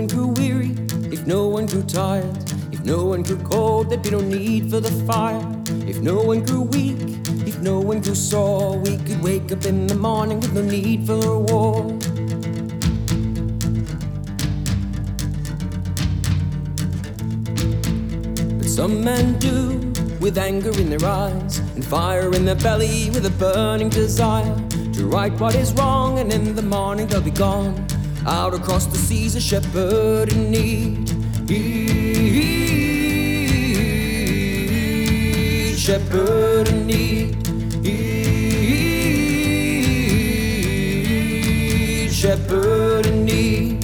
one grew weary, if no one grew tired, if no one grew cold, there'd be no need for the fire. If no one grew weak, if no one grew sore, we could wake up in the morning with no need for a war. But some men do, with anger in their eyes and fire in their belly, with a burning desire to right what is wrong, and in the morning they'll be gone out across the seas, a shepherd in need. Shepherd in need. Shepherd in need.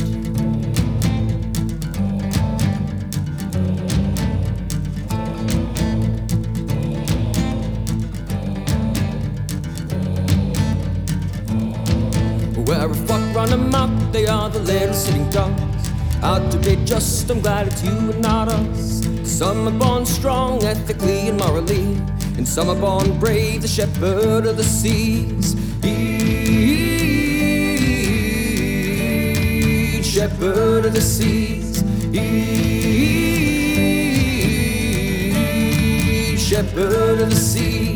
Where a flock run amok, they are the little sitting ducks, out to be just, I'm glad it's you and not us. Some are born strong, ethically and morally, and some are born brave, the shepherd of the seas. Shepherd of the seas. Shepherd of the seas.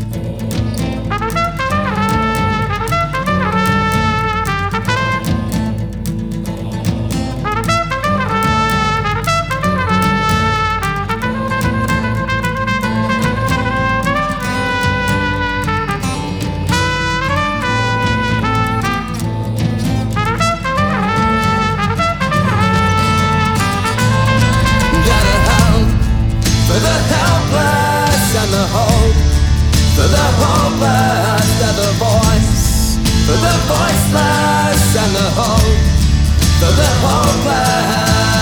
For the hopeless, they're the voice. For the voiceless and the hope. For the hopeless.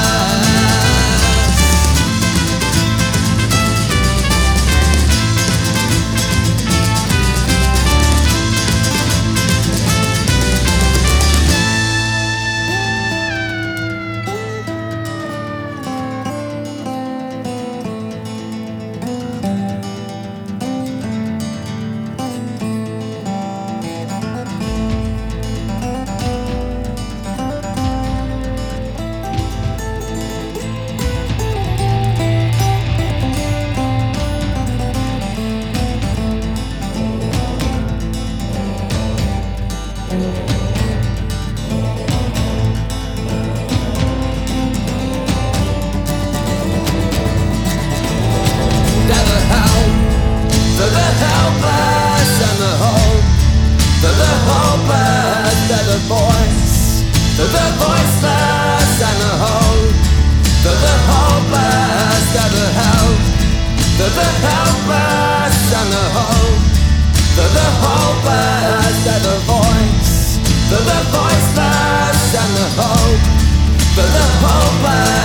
For the voiceless and the hope. For the hopeless and the help. For the helpless and the hope. For the hopeless and the voice. For the voiceless and the hope. For the hopeless.